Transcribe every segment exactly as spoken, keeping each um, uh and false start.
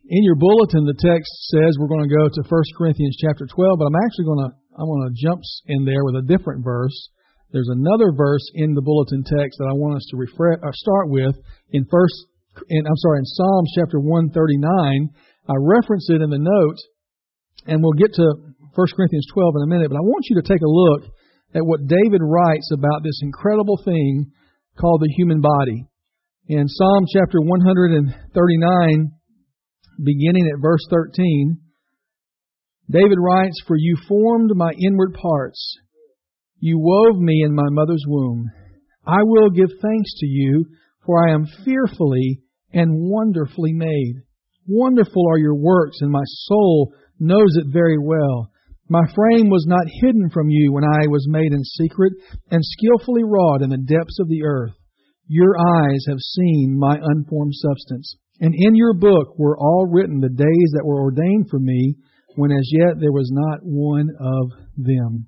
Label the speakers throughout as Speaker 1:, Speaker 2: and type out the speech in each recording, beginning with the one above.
Speaker 1: In your bulletin, the text says we're going to go to First Corinthians chapter twelve, but I'm actually going to I'm going to jump in there with a different verse. There's another verse in the bulletin text that I want us to refresh, or start with in first. In, I'm sorry, in Psalms chapter one thirty-nine. I reference it in the note, and we'll get to First Corinthians twelve in a minute. But I want you to take a look at what David writes about this incredible thing called the human body. In Psalm chapter one thirty-nine, beginning at verse thirteen, David writes, "For you formed my inward parts. You wove me in my mother's womb. I will give thanks to you, for I am fearfully and wonderfully made. Wonderful are your works, and my soul knows it very well. My frame was not hidden from you when I was made in secret and skillfully wrought in the depths of the earth. Your eyes have seen my unformed substance. And in your book were all written the days that were ordained for me, when as yet there was not one of them."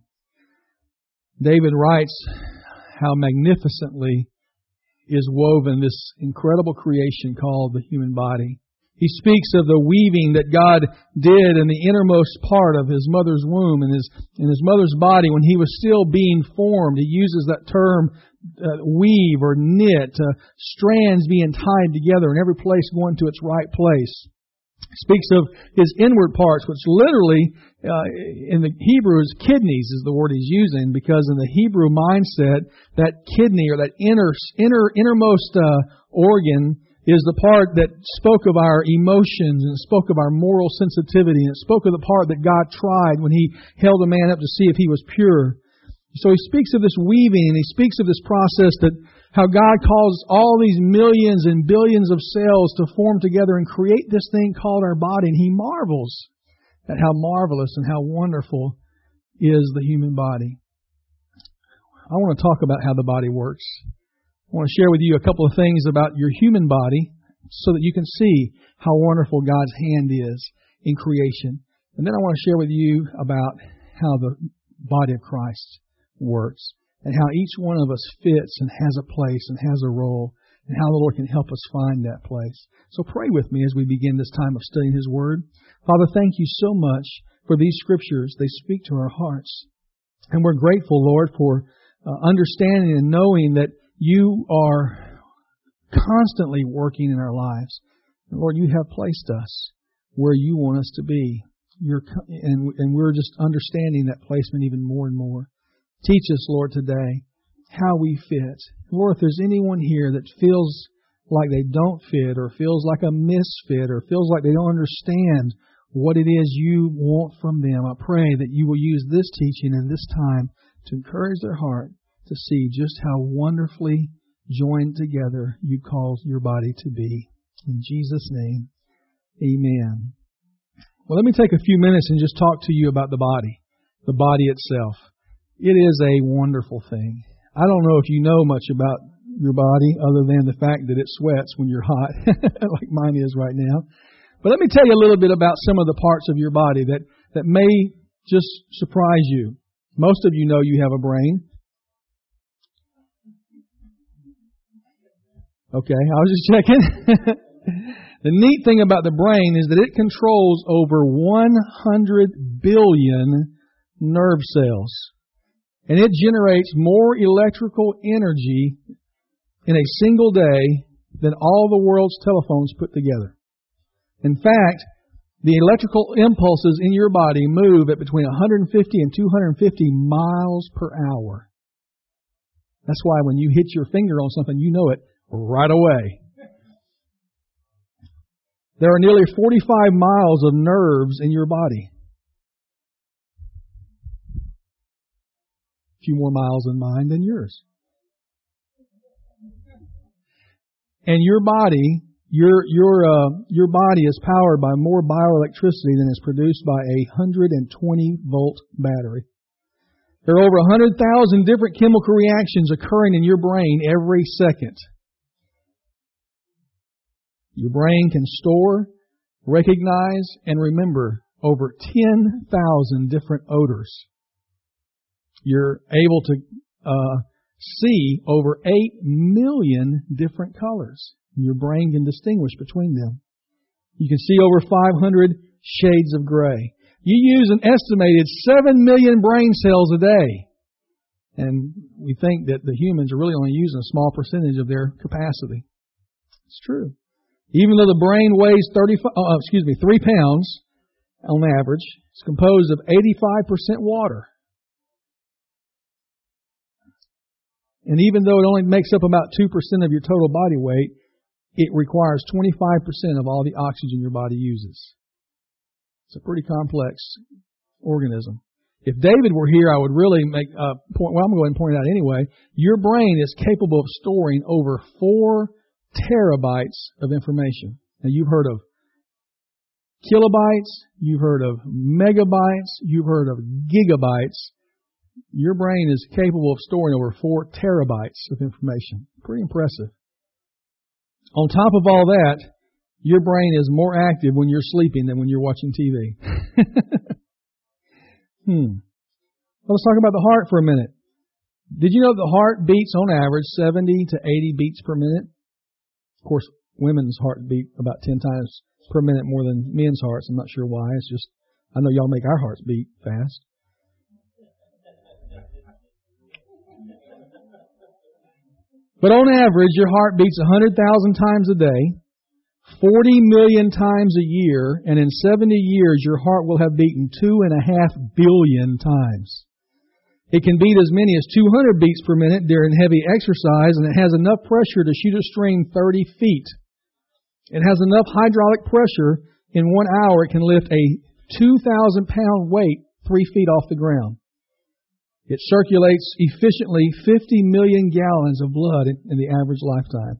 Speaker 1: David writes how magnificently is woven this incredible creation called the human body. He speaks of the weaving that God did in the innermost part of his mother's womb and his, in his mother's body when he was still being formed. He uses that term uh, weave or knit, uh, strands being tied together and every place going to its right place. He speaks of his inward parts, which literally uh, in the Hebrew is kidneys is the word he's using, because in the Hebrew mindset, that kidney or that inner, inner innermost uh, organ is the part that spoke of our emotions and spoke of our moral sensitivity, and it spoke of the part that God tried when He held a man up to see if he was pure. So He speaks of this weaving, and He speaks of this process that how God causes all these millions and billions of cells to form together and create this thing called our body, and He marvels at how marvelous and how wonderful is the human body. I want to talk about how the body works. I want to share with you a couple of things about your human body so that you can see how wonderful God's hand is in creation. And then I want to share with you about how the body of Christ works and how each one of us fits and has a place and has a role and how the Lord can help us find that place. So pray with me as we begin this time of studying His Word. Father, thank you so much for these Scriptures. They speak to our hearts. And we're grateful, Lord, for uh, understanding and knowing that You are constantly working in our lives. And Lord, You have placed us where You want us to be. You're, and, and we're just understanding that placement even more and more. Teach us, Lord, today how we fit. Lord, if there's anyone here that feels like they don't fit or feels like a misfit or feels like they don't understand what it is You want from them, I pray that You will use this teaching and this time to encourage their heart to see just how wonderfully joined together You cause Your body to be. In Jesus' name, amen. Well, let me take a few minutes and just talk to you about the body, the body itself. It is a wonderful thing. I don't know if you know much about your body other than the fact that it sweats when you're hot, like mine is right now. But let me tell you a little bit about some of the parts of your body that, that may just surprise you. Most of you know you have a brain. Okay, I was just checking. The neat thing about the brain is that it controls over one hundred billion nerve cells. And it generates more electrical energy in a single day than all the world's telephones put together. In fact, the electrical impulses in your body move at between one hundred fifty and two hundred fifty miles per hour. That's why when you hit your finger on something, you know it right away. There are nearly forty-five miles of nerves in your body. A few more miles in mine than yours. And your body, your your uh, your body is powered by more bioelectricity than is produced by a one hundred twenty volt battery. There are over one hundred thousand different chemical reactions occurring in your brain every second. Your brain can store, recognize, and remember over ten thousand different odors. You're able to uh, see over eight million different colors. Your brain can distinguish between them. You can see over five hundred shades of gray. You use an estimated seven million brain cells a day. And we think that the humans are really only using a small percentage of their capacity. It's true. Even though the brain weighs thirty-five, oh, excuse me, three pounds on average, it's composed of eighty-five percent water. And even though it only makes up about two percent of your total body weight, it requires twenty-five percent of all the oxygen your body uses. It's a pretty complex organism. If David were here, I would really make a point, well, I'm going to point it out anyway. Your brain is capable of storing over four terabytes of information. Now, you've heard of kilobytes, you've heard of megabytes, you've heard of gigabytes. Your brain is capable of storing over four terabytes of information. Pretty impressive. On top of all that, your brain is more active when you're sleeping than when you're watching T V. hmm. Well, let's talk about the heart for a minute. Did you know the heart beats on average seventy to eighty beats per minute? Of course, women's heart beat about ten times per minute more than men's hearts. I'm not sure why. It's just, I know y'all make our hearts beat fast. But on average, your heart beats one hundred thousand times a day, forty million times a year, and in seventy years, your heart will have beaten two and a half billion times. It can beat as many as two hundred beats per minute during heavy exercise, and it has enough pressure to shoot a stream thirty feet. It has enough hydraulic pressure in one hour it can lift a two thousand pound weight three feet off the ground. It circulates efficiently fifty million gallons of blood in, in the average lifetime.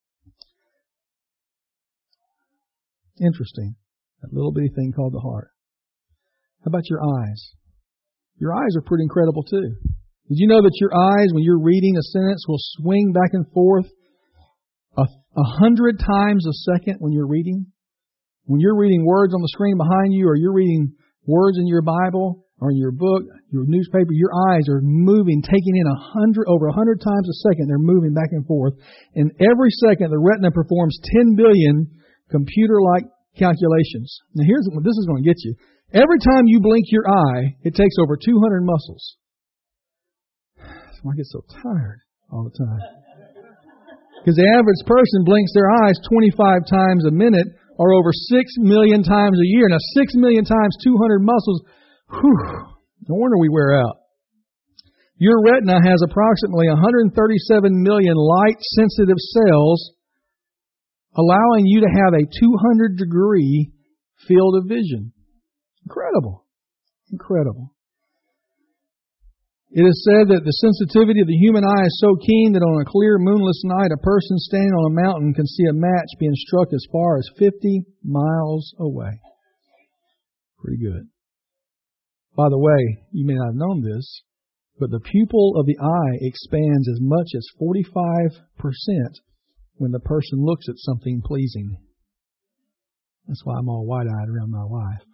Speaker 1: Interesting. That little bitty thing called the heart. How about your eyes? Your eyes are pretty incredible too. Did you know that your eyes, when you're reading a sentence, will swing back and forth a, a hundred times a second when you're reading? When you're reading words on the screen behind you, or you're reading words in your Bible, or in your book, your newspaper, your eyes are moving, taking in a hundred, over a hundred times a second. They're moving back and forth. And every second, the retina performs ten billion computer-like calculations. Now here's what this is going to get you. Every time you blink your eye, it takes over two hundred muscles. That's why I get so tired all the time. Because the average person blinks their eyes twenty-five times a minute, or over six million times a year. Now six million times two hundred muscles, whew, no wonder we wear out. Your retina has approximately one hundred thirty-seven million light-sensitive cells, allowing you to have a two hundred degree field of vision. Incredible. Incredible. It is said that the sensitivity of the human eye is so keen that on a clear, moonless night, a person standing on a mountain can see a match being struck as far as fifty miles away. Pretty good. By the way, you may not have known this, but the pupil of the eye expands as much as forty-five percent when the person looks at something pleasing. That's why I'm all wide-eyed around my wife.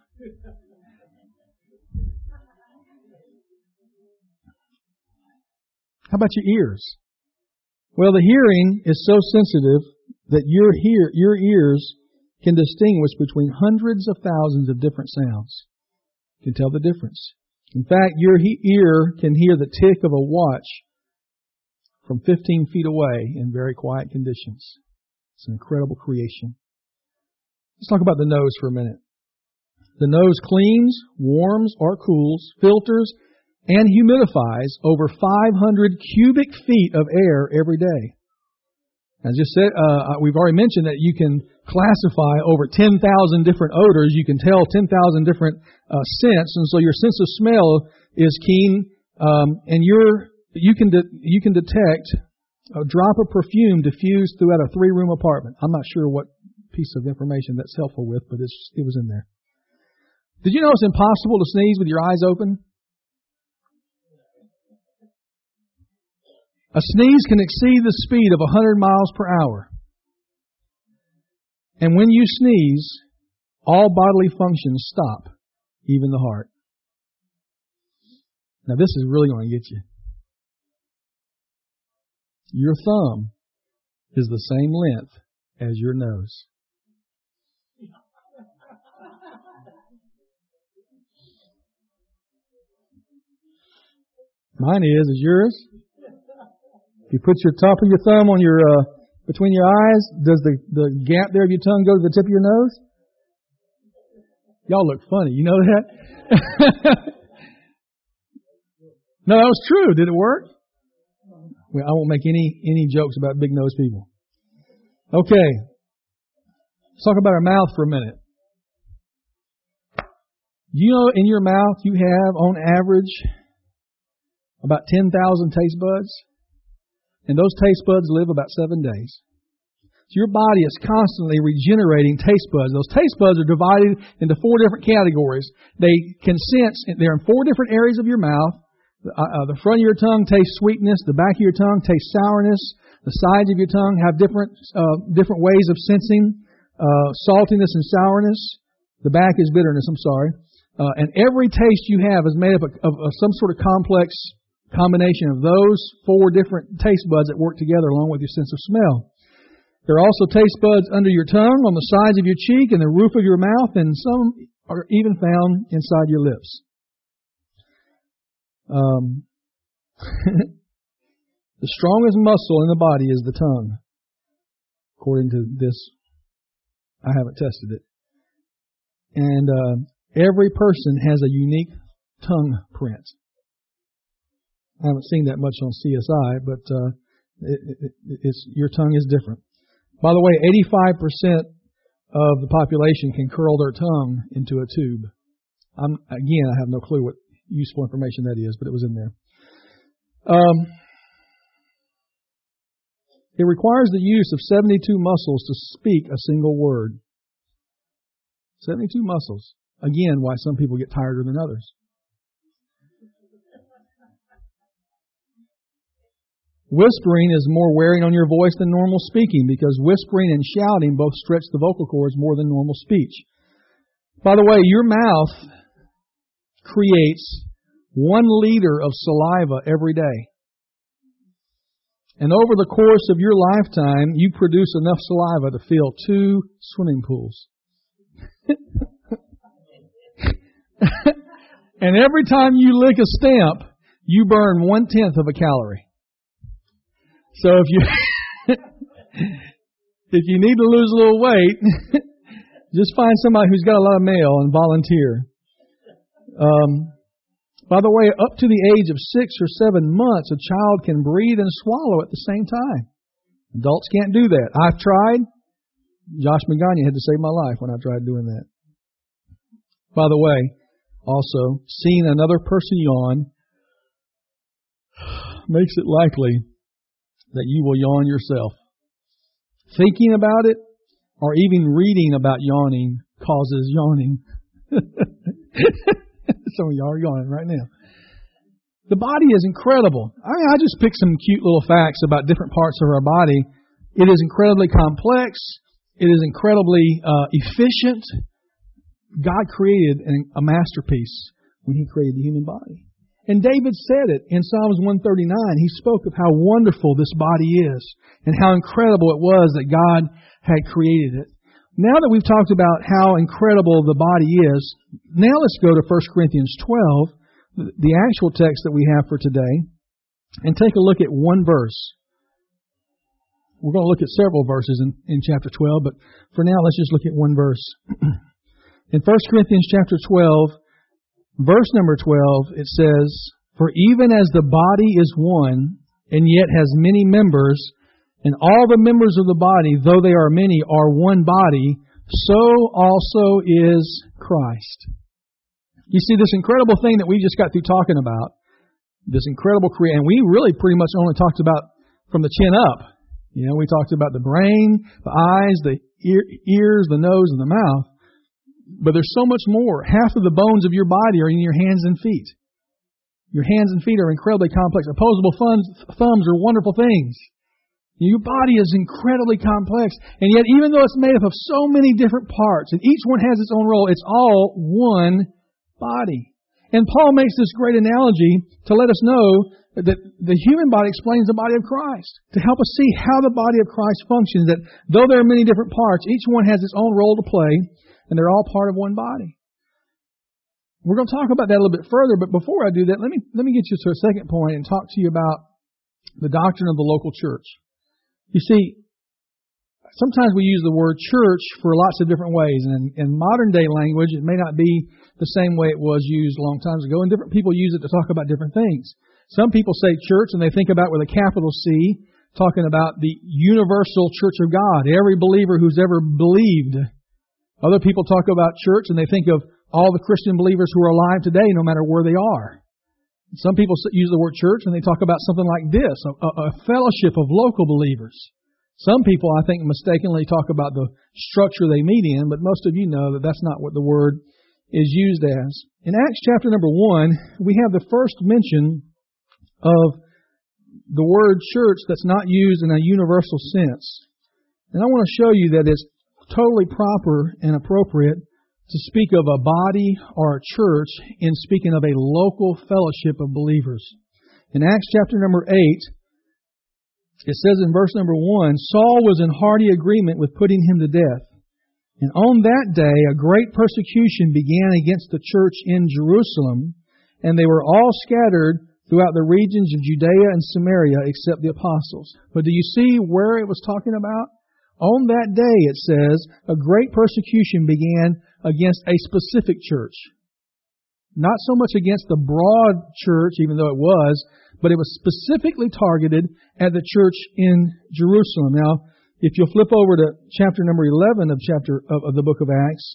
Speaker 1: How about your ears? Well, the hearing is so sensitive that your hear, your ears can distinguish between hundreds of thousands of different sounds. You can tell the difference. In fact, your he- ear can hear the tick of a watch from fifteen feet away in very quiet conditions. It's an incredible creation. Let's talk about the nose for a minute. The nose cleans, warms, or cools, filters, and humidifies over five hundred cubic feet of air every day. As just said, uh, we've already mentioned that you can classify over ten thousand different odors. You can tell ten thousand different uh, scents, and so your sense of smell is keen, um, and your you can de- you can detect a drop of perfume diffused throughout a three-room apartment. I'm not sure what piece of information that's helpful with, but it's, it was in there. Did you know it's impossible to sneeze with your eyes open? A sneeze can exceed the speed of one hundred miles per hour. And when you sneeze, all bodily functions stop, even the heart. Now this is really going to get you. Your thumb is the same length as your nose. Mine is. Is yours? If you put your top of your thumb on your uh, between your eyes, does the, the gap there of your tongue go to the tip of your nose? Y'all look funny. You know that? No, that was true. Did it work? Well, I won't make any any jokes about big nose people. Okay. Let's talk about our mouth for a minute. You know, in your mouth you have, on average, about ten thousand taste buds. And those taste buds live about seven days. So your body is constantly regenerating taste buds. Those taste buds are divided into four different categories. They can sense, they're in four different areas of your mouth. Uh, the front of your tongue tastes sweetness. The back of your tongue tastes sourness. The sides of your tongue have different uh, different ways of sensing uh, saltiness and sourness. The back is bitterness, I'm sorry. Uh, and every taste you have is made up of, of, of some sort of complex combination of those four different taste buds that work together along with your sense of smell. There are also taste buds under your tongue, on the sides of your cheek, and the roof of your mouth, and some are even found inside your lips. Um, the strongest muscle in the body is the tongue, according to this. I haven't tested it. And uh, every person has a unique tongue print. I haven't seen that much on C S I, but uh, it, it, it's your tongue is different. By the way, eighty-five percent of the population can curl their tongue into a tube. I'm, again, I have no clue what useful information that is, but it was in there. Um, it requires the use of seventy-two muscles to speak a single word. seventy-two muscles. Again, why some people get tireder than others. Whispering is more wearing on your voice than normal speaking, because whispering and shouting both stretch the vocal cords more than normal speech. By the way, your mouth creates one liter of saliva every day. And over the course of your lifetime, you produce enough saliva to fill two swimming pools. And every time you lick a stamp, you burn one-tenth of a calorie. So if you if you need to lose a little weight, just find somebody who's got a lot of mail and volunteer. Um, by the way, up to the age of six or seven months, a child can breathe and swallow at the same time. Adults can't do that. I've tried. Josh Magana had to save my life when I tried doing that. By the way, also, seeing another person yawn makes it likely that you will yawn yourself. Thinking about it, or even reading about yawning, causes yawning. Some of y'all are yawning right now. The body is incredible. I mean, I just picked some cute little facts about different parts of our body. It is incredibly complex. It is incredibly uh, efficient. God created a masterpiece when He created the human body. And David said it in Psalms one thirty-nine. He spoke of how wonderful this body is and how incredible it was that God had created it. Now that we've talked about how incredible the body is, now let's go to First Corinthians twelve, the actual text that we have for today, and take a look at one verse. We're going to look at several verses in, in chapter twelve, but for now let's just look at one verse. In First Corinthians chapter twelve, verse number twelve, it says, "For even as the body is one, and yet has many members, and all the members of the body, though they are many, are one body, so also is Christ." You see, this incredible thing that we just got through talking about, this incredible creation, and we really pretty much only talked about from the chin up. You know, we talked about the brain, the eyes, the ear, ears, the nose, and the mouth. But there's so much more. Half of the bones of your body are in your hands and feet. Your hands and feet are incredibly complex. Opposable thumbs, thumbs are wonderful things. Your body is incredibly complex. And yet, even though it's made up of so many different parts, and each one has its own role, it's all one body. And Paul makes this great analogy to let us know that the human body explains the body of Christ, to help us see how the body of Christ functions, that though there are many different parts, each one has its own role to play, and they're all part of one body. We're going to talk about that a little bit further, but before I do that, let me let me get you to a second point and talk to you about the doctrine of the local church. You see, sometimes we use the word church for lots of different ways, and in modern day language, it may not be the same way it was used a long time ago, and different people use it to talk about different things. Some people say church, and they think about with a capital C, talking about the universal church of God, every believer who's ever believed. Other people talk about church, and they think of all the Christian believers who are alive today, no matter where they are. Some people use the word church, and they talk about something like this, a, a fellowship of local believers. Some people, I think, mistakenly talk about the structure they meet in, but most of you know that that's not what the word is used as. In Acts chapter number one, we have the first mention of the word church that's not used in a universal sense. And I want to show you that it's totally proper and appropriate to speak of a body or a church in speaking of a local fellowship of believers. In Acts chapter number eight, it says in verse number one, Saul was in hearty agreement with putting him to death. And on that day, a great persecution began against the church in Jerusalem, and they were all scattered throughout the regions of Judea and Samaria except the apostles. But do you see where it was talking about? On that day, it says, a great persecution began against a specific church. Not so much against the broad church, even though it was, but it was specifically targeted at the church in Jerusalem. Now, if you'll flip over to chapter number eleven of chapter of, of the book of Acts,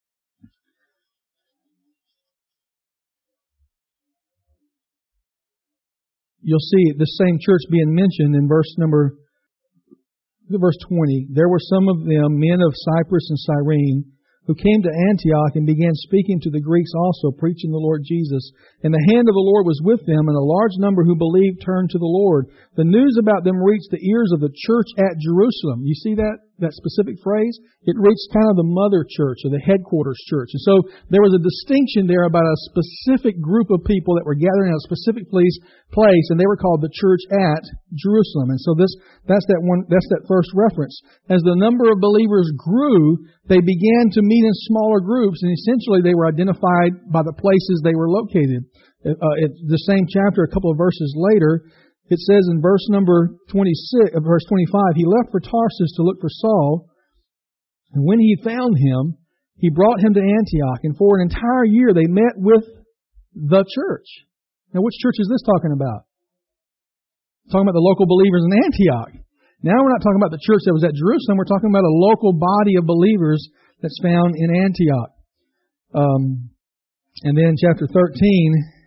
Speaker 1: you'll see the same church being mentioned in verse number verse twenty. There were some of them, men of Cyprus and Cyrene, who came to Antioch and began speaking to the Greeks also, preaching the Lord Jesus. And the hand of the Lord was with them, and a large number who believed turned to the Lord. The news about them reached the ears of the church at Jerusalem. You see that, that specific phrase? It reached kind of the mother church or the headquarters church. And so there was a distinction there about a specific group of people that were gathering at a specific place, place, and they were called the church at Jerusalem. And so this, that's that one, that's that first reference. As the number of believers grew, they began to meet in smaller groups, and essentially they were identified by the places they were located. Uh, it's the same chapter, a couple of verses later, it says in verse number twenty-six, uh, verse twenty-five, he left for Tarsus to look for Saul, and when he found him, he brought him to Antioch, and for an entire year they met with the church. Now, which church is this talking about? Talking about the local believers in Antioch. Now we're not talking about the church that was at Jerusalem. We're talking about a local body of believers that's found in Antioch. Um, and then chapter thirteen,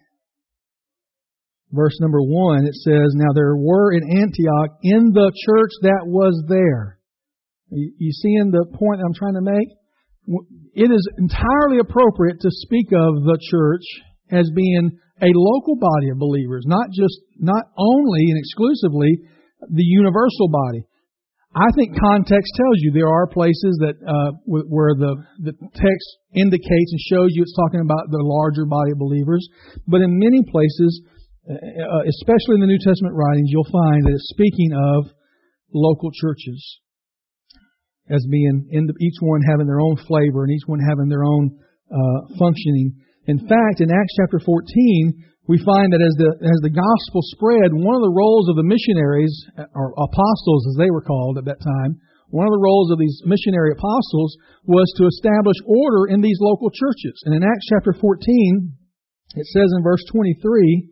Speaker 1: verse number one, it says, Now there were in Antioch in the church that was there. You, you seeing the point I'm trying to make? It is entirely appropriate to speak of the church as being a local body of believers, not just, not only and exclusively the universal body. I think context tells you there are places that uh, where the, the text indicates and shows you it's talking about the larger body of believers. But in many places, uh, especially in the New Testament writings, you'll find that it's speaking of local churches as being in the, each one having their own flavor and each one having their own uh, functioning. In fact, in Acts chapter fourteen, we find that as the as the gospel spread, one of the roles of the missionaries, or apostles as they were called at that time, one of the roles of these missionary apostles was to establish order in these local churches. And in Acts chapter fourteen, it says in verse twenty-three,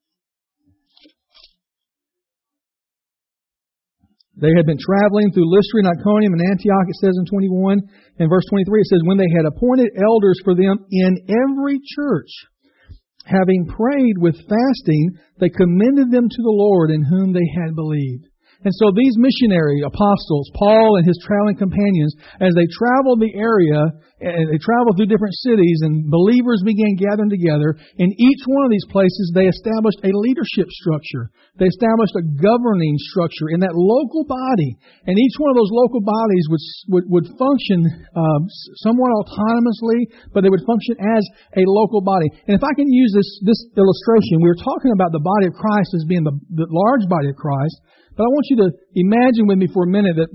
Speaker 1: they had been traveling through Lystra and Iconium and Antioch, it says in twenty-one. In verse twenty-three, it says, when they had appointed elders for them in every church, having prayed with fasting, they commended them to the Lord in whom they had believed. And so these missionary apostles, Paul and his traveling companions, as they traveled the area, and they traveled through different cities, and believers began gathering together, in each one of these places they established a leadership structure. They established a governing structure in that local body. And each one of those local bodies would would, would function um, somewhat autonomously, but they would function as a local body. And if I can use this, this illustration, we were talking about the body of Christ as being the, the large body of Christ. But I want you to imagine with me for a minute that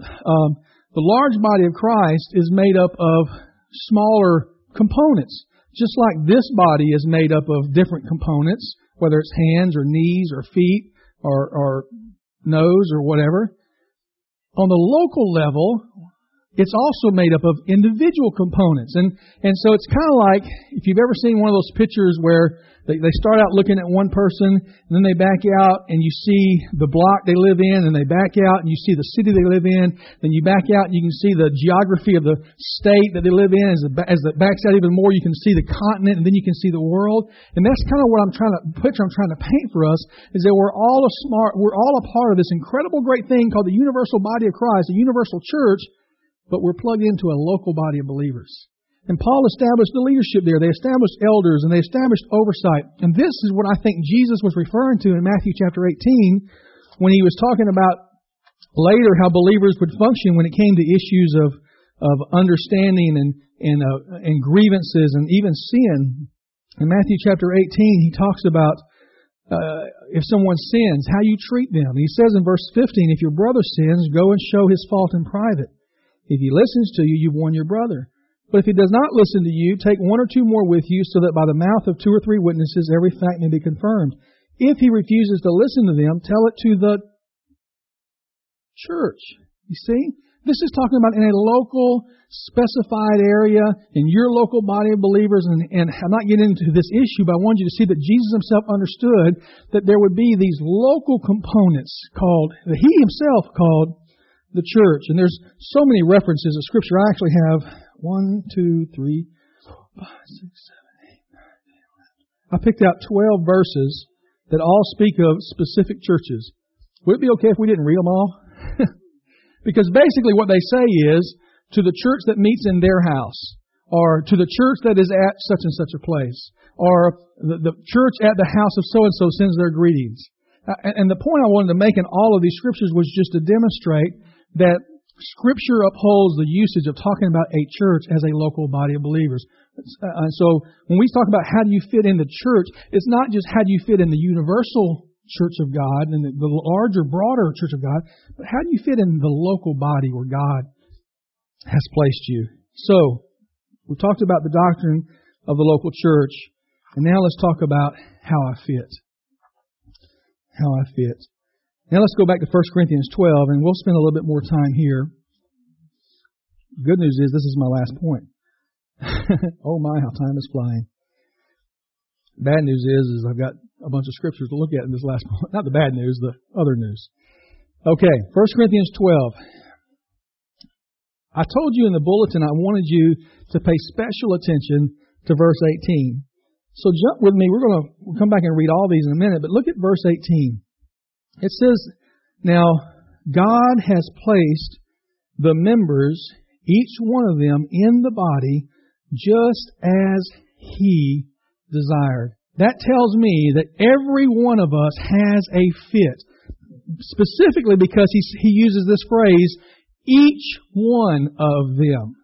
Speaker 1: um, the large body of Christ is made up of smaller components. Just like this body is made up of different components, whether it's hands or knees or feet or, or nose or whatever, on the local level, it's also made up of individual components. And and so it's kind of like, if you've ever seen one of those pictures where they, they start out looking at one person, and then they back out, and you see the block they live in, and they back out, and you see the city they live in, then you back out, and you can see the geography of the state that they live in. As, the, as it backs out even more, you can see the continent, and then you can see the world. And that's kind of what I'm trying to, picture I'm trying to paint for us, is that we're all a smart, we're all a part of this incredible great thing called the universal body of Christ, the universal church, but we're plugged into a local body of believers. And Paul established the leadership there. They established elders and they established oversight. And this is what I think Jesus was referring to in Matthew chapter eighteen when he was talking about later how believers would function when it came to issues of, of understanding and, and, uh, and grievances and even sin. In Matthew chapter eighteen, he talks about uh, if someone sins, how you treat them. He says in verse fifteen, if your brother sins, go and show his fault in private. If he listens to you, you've won your brother. But if he does not listen to you, take one or two more with you, so that by the mouth of two or three witnesses every fact may be confirmed. If he refuses to listen to them, tell it to the church. You see? This is talking about in a local, specified area, in your local body of believers. And, and I'm not getting into this issue, but I want you to see that Jesus himself understood that there would be these local components called, that he himself called the church. And there's so many references in Scripture. I actually have one, two, three, four, five, six, seven, eight, nine, ten, eleven. I picked out twelve verses that all speak of specific churches. Would it be okay if we didn't read them all? Because basically what they say is, to the church that meets in their house, or to the church that is at such and such a place, or the, the church at the house of so-and-so sends their greetings. And the point I wanted to make in all of these scriptures was just to demonstrate that Scripture upholds the usage of talking about a church as a local body of believers. And so when we talk about how do you fit in the church, it's not just how do you fit in the universal church of God and the larger, broader church of God, but how do you fit in the local body where God has placed you. So we've talked about the doctrine of the local church, and now let's talk about how I fit. How I fit. Now let's go back to First Corinthians twelve, and we'll spend a little bit more time here. Good news is this is my last point. Oh my, how time is flying. Bad news is, is I've got a bunch of scriptures to look at in this last point. Not the bad news, the other news. Okay, First Corinthians twelve. I told you in the bulletin I wanted you to pay special attention to verse eighteen. So jump with me. We're going to we'll come back and read all these in a minute, but look at verse eighteen. It says, now God has placed the members, each one of them, in the body just as He desired. That tells me that every one of us has a fit. Specifically because he, he uses this phrase, each one of them.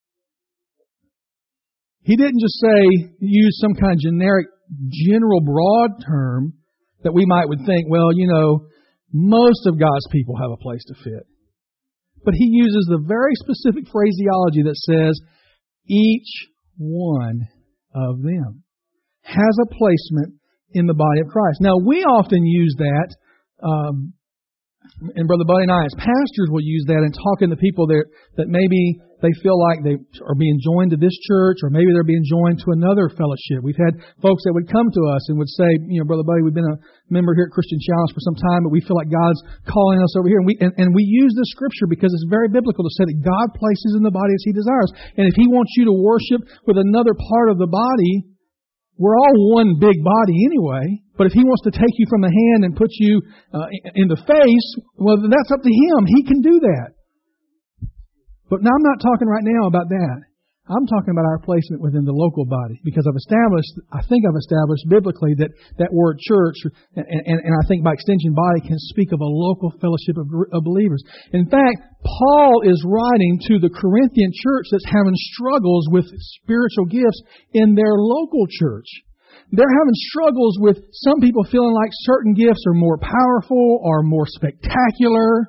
Speaker 1: He didn't just say, use some kind of generic, general, broad term that we might would think, well, you know, most of God's people have a place to fit. But he uses the very specific phraseology that says, each one of them has a placement in the body of Christ. Now, we often use that, um, and Brother Buddy and I as pastors will use that in talking to people that, that maybe they feel like they are being joined to this church, or maybe they're being joined to another fellowship. We've had folks that would come to us and would say, you know, Brother Buddy, we've been a member here at Christian Challenge for some time, but we feel like God's calling us over here. And we, and, and we use this scripture because it's very biblical to say that God places in the body as He desires. And if He wants you to worship with another part of the body, we're all one big body anyway. But if He wants to take you from the hand and put you uh, in the face, well, that's up to Him. He can do that. But now I'm not talking right now about that. I'm talking about our placement within the local body, because I've established, I think I've established biblically that that word church, and, and, and I think by extension body, can speak of a local fellowship of, of believers. In fact, Paul is writing to the Corinthian church that's having struggles with spiritual gifts in their local church. They're having struggles with some people feeling like certain gifts are more powerful or more spectacular,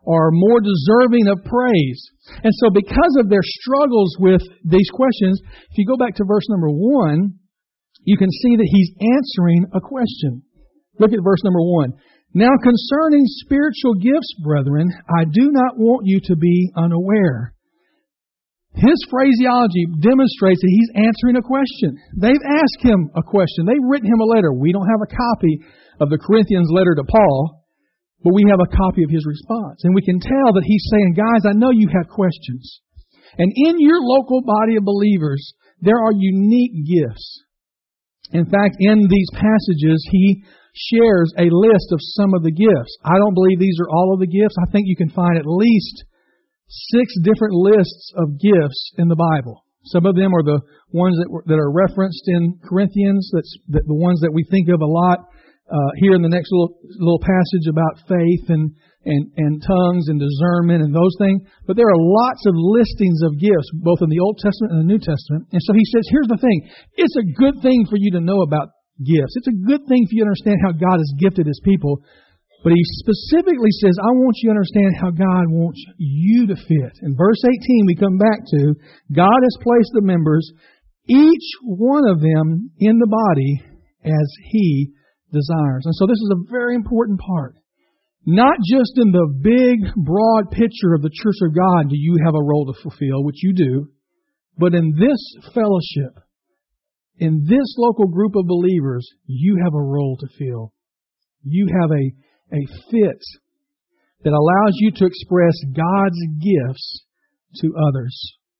Speaker 1: are more deserving of praise. And so because of their struggles with these questions, if you go back to verse number one, you can see that he's answering a question. Look at verse number one. Now concerning spiritual gifts, brethren, I do not want you to be unaware. His phraseology demonstrates that he's answering a question. They've asked him a question. They've written him a letter. We don't have a copy of the Corinthians letter to Paul, but we have a copy of his response. And we can tell that he's saying, guys, I know you have questions. And in your local body of believers, there are unique gifts. In fact, in these passages, he shares a list of some of the gifts. I don't believe these are all of the gifts. I think you can find at least six different lists of gifts in the Bible. Some of them are the ones that were, that are referenced in Corinthians. That's the, the ones that we think of a lot uh, here in the next little little passage about faith and, and and tongues and discernment and those things. But there are lots of listings of gifts, both in the Old Testament and the New Testament. And so he says, here's the thing. It's a good thing for you to know about gifts. It's a good thing for you to understand how God has gifted His people. But he specifically says, I want you to understand how God wants you to fit. In verse eighteen, we come back to, God has placed the members, each one of them in the body as He desires. And so this is a very important part. Not just in the big, broad picture of the church of God do you have a role to fulfill, which you do, but in this fellowship, in this local group of believers, you have a role to fill. You have a A fit that allows you to express God's gifts to others.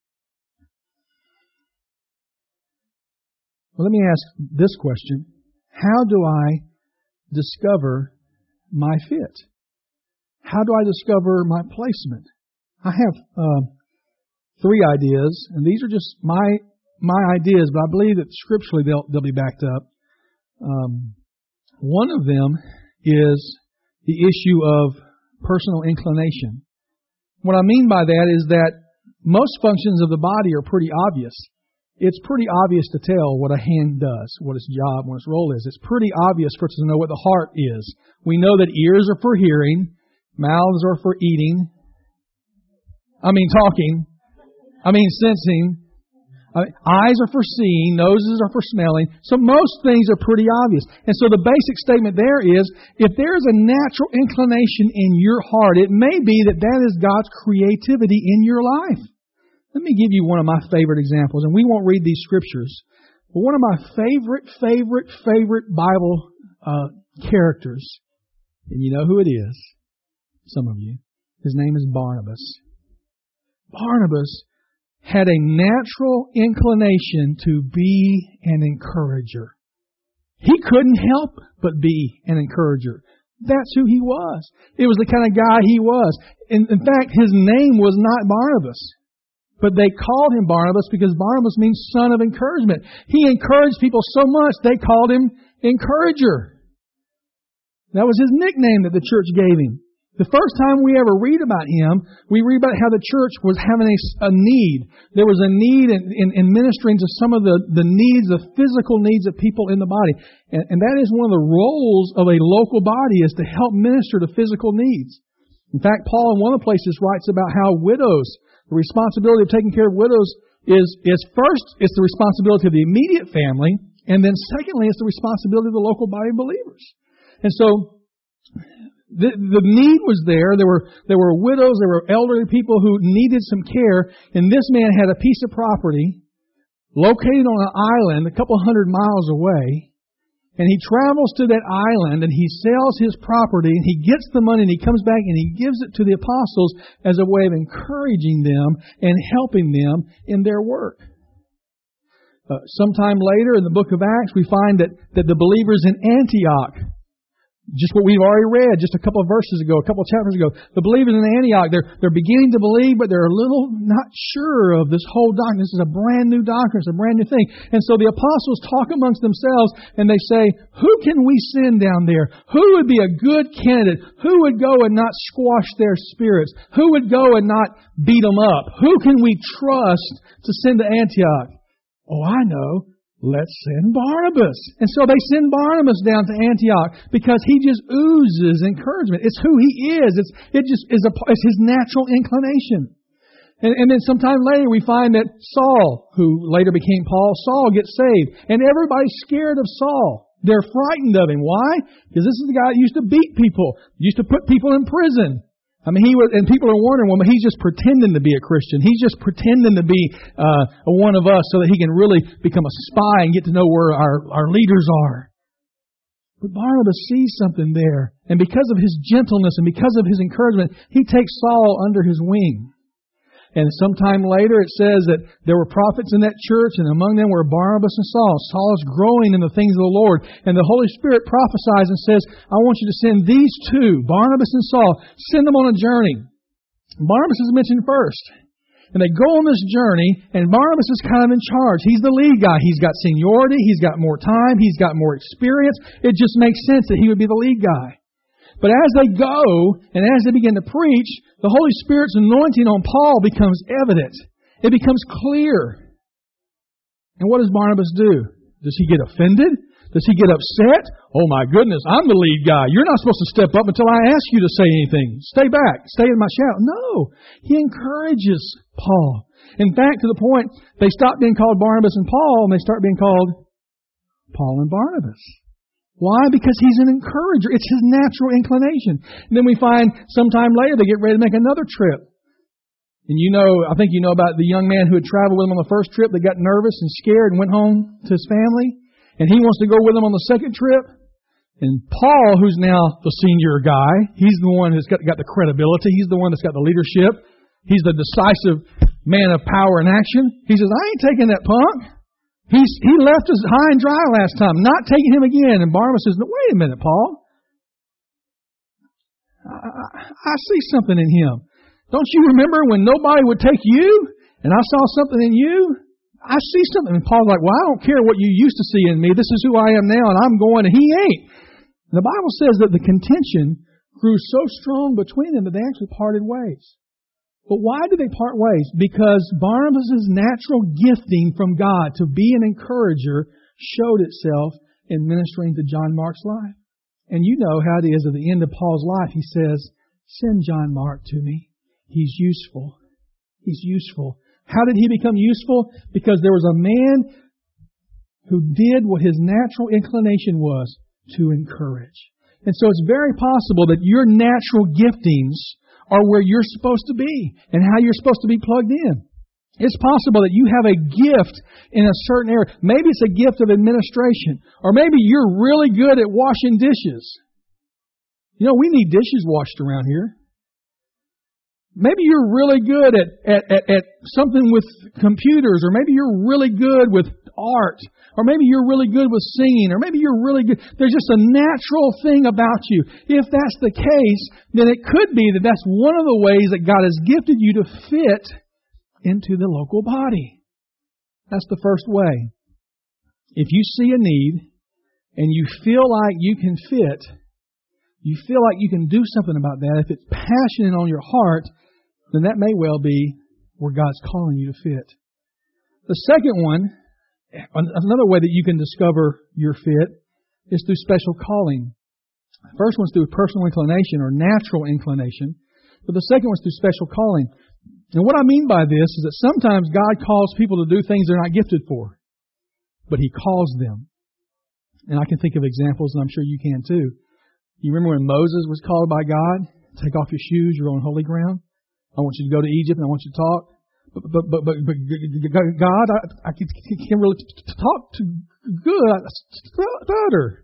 Speaker 1: Well, let me ask this question. How do I discover my fit? How do I discover my placement? I have uh, three ideas, and these are just my my ideas, but I believe that scripturally they'll, they'll be backed up. Um, one of them is the issue of personal inclination. What I mean by that is that most functions of the body are pretty obvious. It's pretty obvious to tell what a hand does, what its job, what its role is. It's pretty obvious for us to know what the heart is. We know that ears are for hearing, mouths are for eating, I mean talking, I mean sensing, Uh, eyes are for seeing, noses are for smelling. So most things are pretty obvious. And so the basic statement there is, if there is a natural inclination in your heart, it may be that that is God's creativity in your life. Let me give you one of my favorite examples, and we won't read these scriptures. But one of my favorite, favorite, favorite Bible uh, characters, and you know who it is, some of you, his name is Barnabas. Barnabas had a natural inclination to be an encourager. He couldn't help but be an encourager. That's who he was. It was the kind of guy he was. In, in fact, his name was not Barnabas, but they called him Barnabas because Barnabas means son of encouragement. He encouraged people so much they called him Encourager. That was his nickname that the church gave him. The first time we ever read about him, we read about how the church was having a, a need. There was a need in, in, in ministering to some of the, the needs, the physical needs of people in the body. And, and that is one of the roles of a local body, is to help minister to physical needs. In fact, Paul in one of the places writes about how widows, the responsibility of taking care of widows is, is first, it's the responsibility of the immediate family, and then secondly, it's the responsibility of the local body of believers. And so, The, the need was there. There were there were widows, there were elderly people who needed some care, and this man had a piece of property located on an island a couple hundred miles away, and he travels to that island and he sells his property and he gets the money and he comes back and he gives it to the apostles as a way of encouraging them and helping them in their work. Uh, sometime later in the book of Acts, we find that, that the believers in Antioch, just what we've already read just a couple of verses ago, a couple of chapters ago. The believers in Antioch, they're, they're beginning to believe, but they're a little not sure of this whole doctrine. This is a brand new doctrine. It's a brand new thing. And so the apostles talk amongst themselves and they say, who can we send down there? Who would be a good candidate? Who would go and not squash their spirits? Who would go and not beat them up? Who can we trust to send to Antioch? Oh, I know. let's send Barnabas. And so they send Barnabas down to Antioch because he just oozes encouragement. It's who he is. It's, it just is a, it's his natural inclination. And, and then sometime later we find that Saul, who later became Paul, Saul gets saved. And everybody's scared of Saul. They're frightened of him. Why? Because this is the guy that used to beat people, used to put people in prison. I mean, he was, and people are wondering, well, he's just pretending to be a Christian. He's just pretending to be uh, a one of us so that he can really become a spy and get to know where our, our leaders are. But Barnabas sees something there. And because of his gentleness and because of his encouragement, he takes Saul under his wing. And sometime later it says that there were prophets in that church, and among them were Barnabas and Saul. Saul is growing in the things of the Lord. And the Holy Spirit prophesies and says, I want you to send these two, Barnabas and Saul, send them on a journey. Barnabas is mentioned first. And they go on this journey, and Barnabas is kind of in charge. He's the lead guy. He's got seniority. He's got more time. He's got more experience. It just makes sense that he would be the lead guy. But as they go, and as they begin to preach, the Holy Spirit's anointing on Paul becomes evident. It becomes clear. And what does Barnabas do? Does he get offended? Does he get upset? Oh my goodness, I'm the lead guy. You're not supposed to step up until I ask you to say anything. Stay back. Stay in my shadow. No. He encourages Paul. In fact, to the point, they stop being called Barnabas and Paul, and they start being called Paul and Barnabas. Why? Because he's an encourager. It's his natural inclination. And then we find sometime later they get ready to make another trip. And you know, I think you know about the young man who had traveled with him on the first trip that got nervous and scared and went home to his family. And he wants to go with him on the second trip. And Paul, who's now the senior guy, he's the one who's got, got the credibility. He's the one that's got the leadership. He's the decisive man of power and action. He says, I ain't taking that punk. He's, he left us high and dry last time, not taking him again. And Barnabas says, no, wait a minute, Paul. I, I, I see something in him. Don't you remember when nobody would take you and I saw something in you? I see something. And Paul's like, well, I don't care what you used to see in me. This is who I am now, and I'm going, and he ain't. And the Bible says that the contention grew so strong between them that they actually parted ways. But why did they part ways? Because Barnabas' natural gifting from God to be an encourager showed itself in ministering to John Mark's life. And you know how it is at the end of Paul's life. He says, send John Mark to me. He's useful. He's useful. How did he become useful? Because there was a man who did what his natural inclination was, to encourage. And so it's very possible that your natural giftings are where you're supposed to be and how you're supposed to be plugged in. It's possible that you have a gift in a certain area. Maybe it's a gift of administration. Or maybe you're really good at washing dishes. You know, we need dishes washed around here. Maybe you're really good at, at, at, at something with computers. Or maybe you're really good with art. Or maybe you're really good with singing. Or maybe you're really good. There's just a natural thing about you. If that's the case, then it could be that that's one of the ways that God has gifted you to fit into the local body. That's the first way. If you see a need and you feel like you can fit, you feel like you can do something about that, if it's passionate on your heart, then that may well be where God's calling you to fit. The second one, another way that you can discover your fit, is through special calling. The first one's through personal inclination or natural inclination, but the second one's through special calling. And what I mean by this is that sometimes God calls people to do things they're not gifted for, but He calls them. And I can think of examples, and I'm sure you can too. You remember when Moses was called by God? Take off your shoes, you're on holy ground. I want you to go to Egypt and I want you to talk. But, but, but, but, but God, I, I can't really talk too good. I stutter.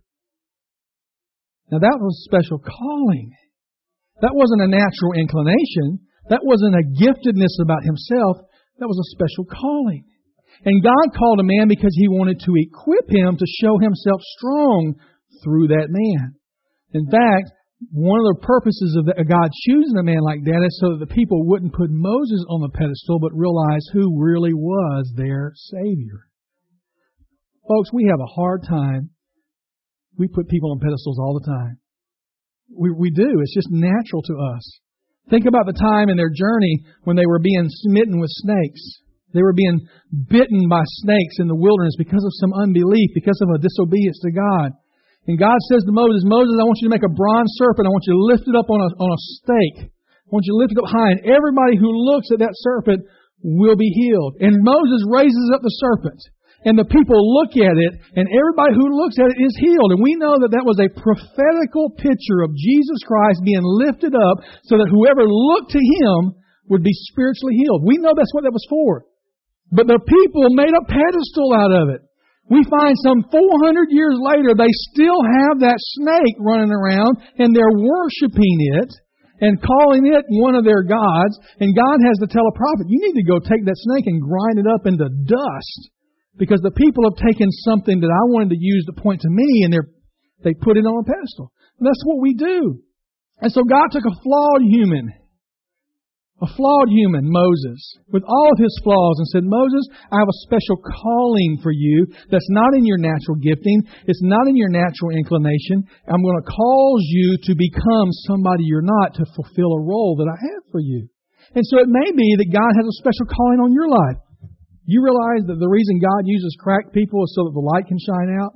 Speaker 1: Now that was special calling. That wasn't a natural inclination. That wasn't a giftedness about himself. That was a special calling. And God called a man because He wanted to equip him to show Himself strong through that man. In fact, one of the purposes of God choosing a man like that is so that the people wouldn't put Moses on the pedestal, but realize who really was their Savior. Folks, we have a hard time. We put people on pedestals all the time. We, we do. It's just natural to us. Think about the time in their journey when they were being smitten with snakes. They were being bitten by snakes in the wilderness because of some unbelief, because of a disobedience to God. And God says to Moses, Moses, I want you to make a bronze serpent. I want you to lift it up on a, on a stake. I want you to lift it up high. And everybody who looks at that serpent will be healed. And Moses raises up the serpent. And the people look at it, and everybody who looks at it is healed. And we know that that was a prophetical picture of Jesus Christ being lifted up so that whoever looked to Him would be spiritually healed. We know that's what that was for. But the people made a pedestal out of it. We find some four hundred years later, they still have that snake running around, and they're worshiping it and calling it one of their gods. And God has to tell a prophet, you need to go take that snake and grind it up into dust. Because the people have taken something that I wanted to use to point to me, and they're, they put it on a pedestal. And that's what we do. And so God took a flawed human, a flawed human, Moses, with all of his flaws, and said, Moses, I have a special calling for you that's not in your natural gifting. It's not in your natural inclination. I'm going to cause you to become somebody you're not, to fulfill a role that I have for you. And so it may be that God has a special calling on your life. You realize that the reason God uses cracked people is so that the light can shine out?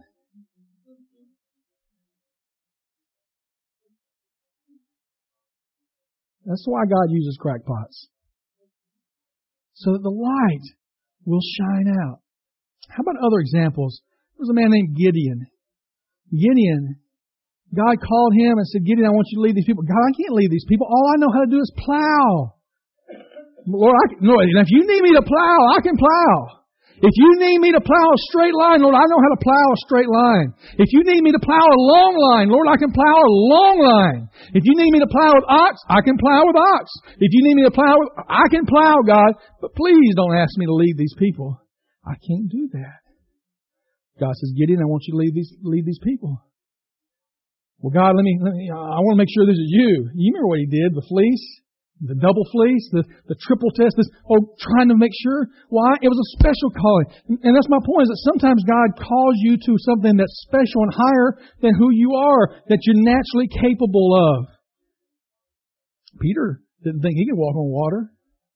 Speaker 1: That's why God uses crackpots. So that the light will shine out. How about other examples? There was a man named Gideon. Gideon, God called him and said, Gideon, I want you to lead these people. God, I can't lead these people. All I know how to do is plow. Lord, I can, no, if you need me to plow, I can plow. If you need me to plow a straight line, Lord, I know how to plow a straight line. If you need me to plow a long line, Lord, I can plow a long line. If you need me to plow with ox, I can plow with ox. If you need me to plow with, I can plow, God. But please don't ask me to lead these people. I can't do that. God says, Gideon, I want you to lead these, lead these people. Well, God, let me, let me, I want to make sure this is you. You remember what He did, the fleece? The double fleece, the, the triple test, this, oh, trying to make sure. Why? It was a special calling. And, and that's my point, is that sometimes God calls you to something that's special and higher than who you are, that you're naturally capable of. Peter didn't think he could walk on water.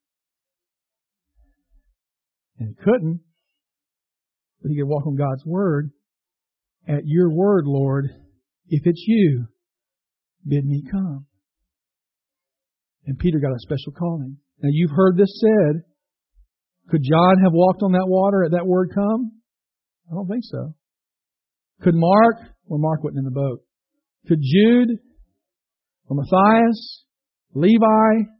Speaker 1: And he couldn't. But he could walk on God's Word. At your word, Lord, if it's you, bid me come. And Peter got a special calling. Now you've heard this said. Could John have walked on that water at that word come? I don't think so. Could Mark? Well, Mark wasn't in the boat. Could Jude? Or Matthias? Levi?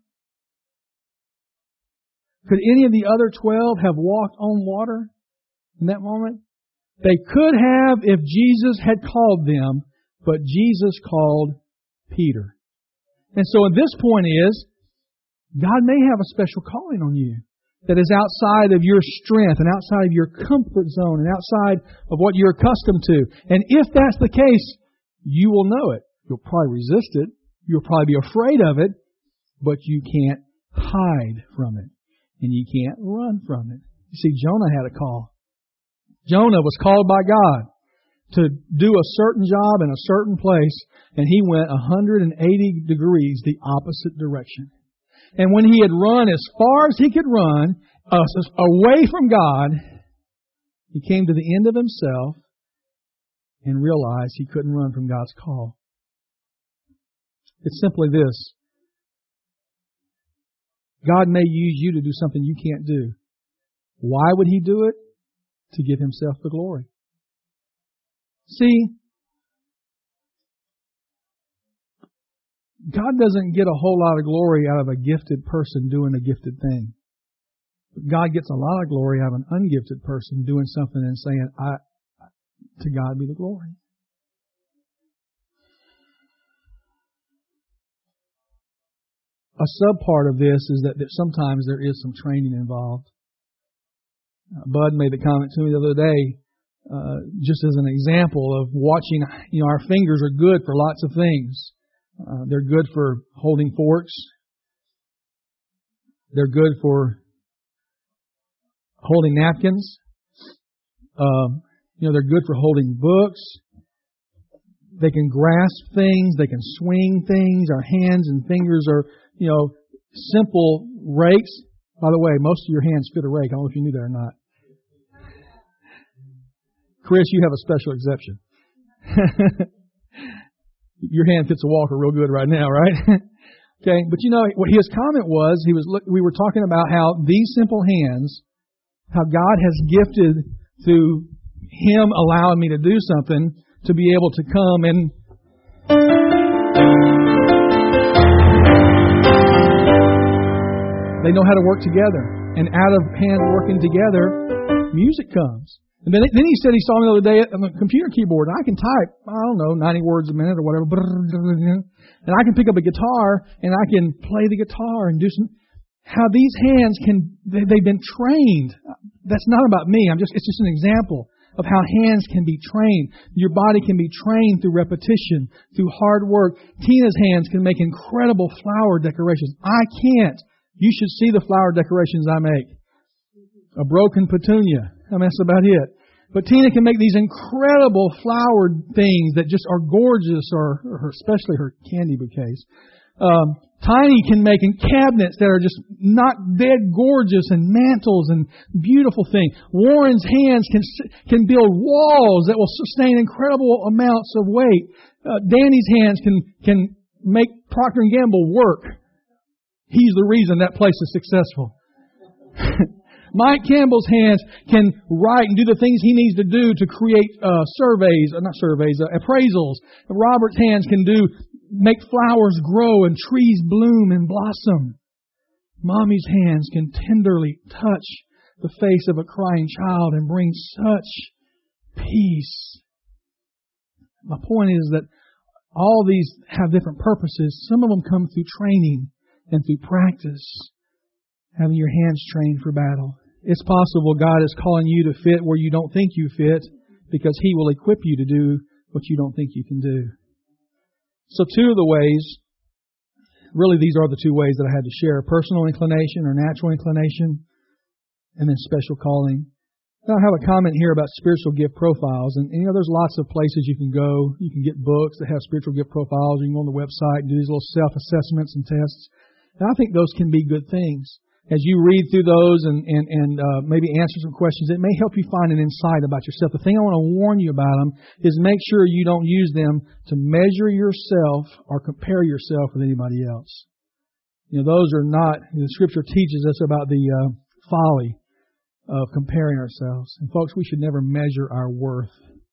Speaker 1: Could any of the other twelve have walked on water in that moment? They could have if Jesus had called them, but Jesus called Peter. And so at this point is, God may have a special calling on you that is outside of your strength and outside of your comfort zone and outside of what you're accustomed to. And if that's the case, you will know it. You'll probably resist it. You'll probably be afraid of it, but you can't hide from it. And you can't run from it. You see, Jonah had a call. Jonah was called by God to do a certain job in a certain place, and he went one hundred eighty degrees the opposite direction. And when he had run as far as he could run, uh, away from God, he came to the end of himself and realized he couldn't run from God's call. It's simply this. God may use you to do something you can't do. Why would He do it? To give Himself the glory. See, God doesn't get a whole lot of glory out of a gifted person doing a gifted thing. But God gets a lot of glory out of an ungifted person doing something and saying, "I, to God be the glory." A subpart of this is that sometimes there is some training involved. Uh, Bud made the comment to me the other day, uh, just as an example of watching, you know, our fingers are good for lots of things. Uh, they're good for holding forks. They're good for holding napkins. Um, you know, they're good for holding books. They can grasp things. They can swing things. Our hands and fingers are, you know, simple rakes. By the way, most of your hands fit a rake. I don't know if you knew that or not. Chris, you have a special exception. Your hand fits a walker real good right now, right? Okay, but you know what his comment was? He was. We were talking about how these simple hands, how God has gifted through Him allowing me to do something to be able to come and they know how to work together, and out of hands working together, music comes. And then, then he said he saw me the other day on the computer keyboard, and I can type, I don't know, ninety words a minute or whatever, and I can pick up a guitar, and I can play the guitar and do some, how these hands can, they've been trained. That's not about me, I'm just, it's just an example of how hands can be trained. Your body can be trained through repetition, through hard work. Tina's hands can make incredible flower decorations. I can't. You should see the flower decorations I make. A broken petunia. I mean, that's about it. But Tina can make these incredible flowered things that just are gorgeous, or, or especially her candy bouquets. Um, Tiny can make cabinets that are just not dead gorgeous, and mantles and beautiful things. Warren's hands can can build walls that will sustain incredible amounts of weight. Uh, Danny's hands can can make Procter and Gamble work. He's the reason that place is successful. Mike Campbell's hands can write and do the things he needs to do to create uh, surveys, uh, not surveys, uh, appraisals. Robert's hands can do make flowers grow and trees bloom and blossom. Mommy's hands can tenderly touch the face of a crying child and bring such peace. My point is that all these have different purposes. Some of them come through training and through practice. Having your hands trained for battle. It's possible God is calling you to fit where you don't think you fit, because He will equip you to do what you don't think you can do. So two of the ways, really these are the two ways that I had to share. Personal inclination or natural inclination, and then special calling. Now I have a comment here about spiritual gift profiles. And, and you know, there's lots of places you can go. You can get books that have spiritual gift profiles. You can go on the website and do these little self-assessments and tests. And I think those can be good things. As you read through those and, and, and uh, maybe answer some questions, it may help you find an insight about yourself. The thing I want to warn you about them is make sure you don't use them to measure yourself or compare yourself with anybody else. You know, those are not, you know, the Scripture teaches us about the uh, folly of comparing ourselves. And folks, we should never measure our worth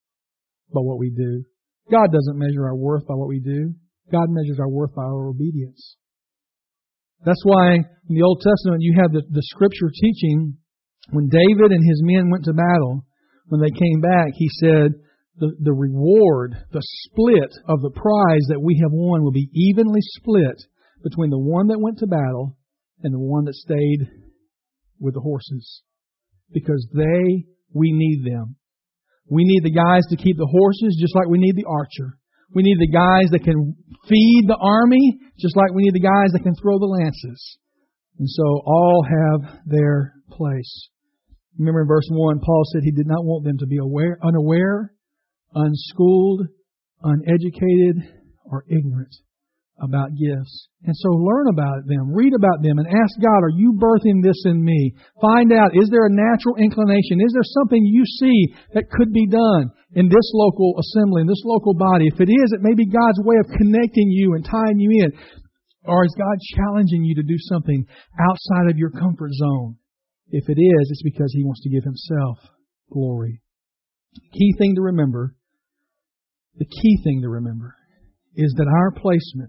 Speaker 1: by what we do. God doesn't measure our worth by what we do. God measures our worth by our obedience. That's why in the Old Testament you have the, the Scripture teaching when David and his men went to battle, when they came back, he said the, the reward, the split of the prize that we have won will be evenly split between the one that went to battle and the one that stayed with the horses. Because they, we need them. We need the guys to keep the horses just like we need the archer. We need the guys that can feed the army, just like we need the guys that can throw the lances. And so all have their place. Remember in verse one, Paul said he did not want them to be aware, unaware, unschooled, uneducated, or ignorant about gifts. And so learn about them, read about them, and ask God, are you birthing this in me? Find out, is there a natural inclination? Is there something you see that could be done in this local assembly, in this local body? If it is, it may be God's way of connecting you and tying you in. Or is God challenging you to do something outside of your comfort zone? If it is, it's because He wants to give Himself glory. Key thing to remember, the key thing to remember is that our placement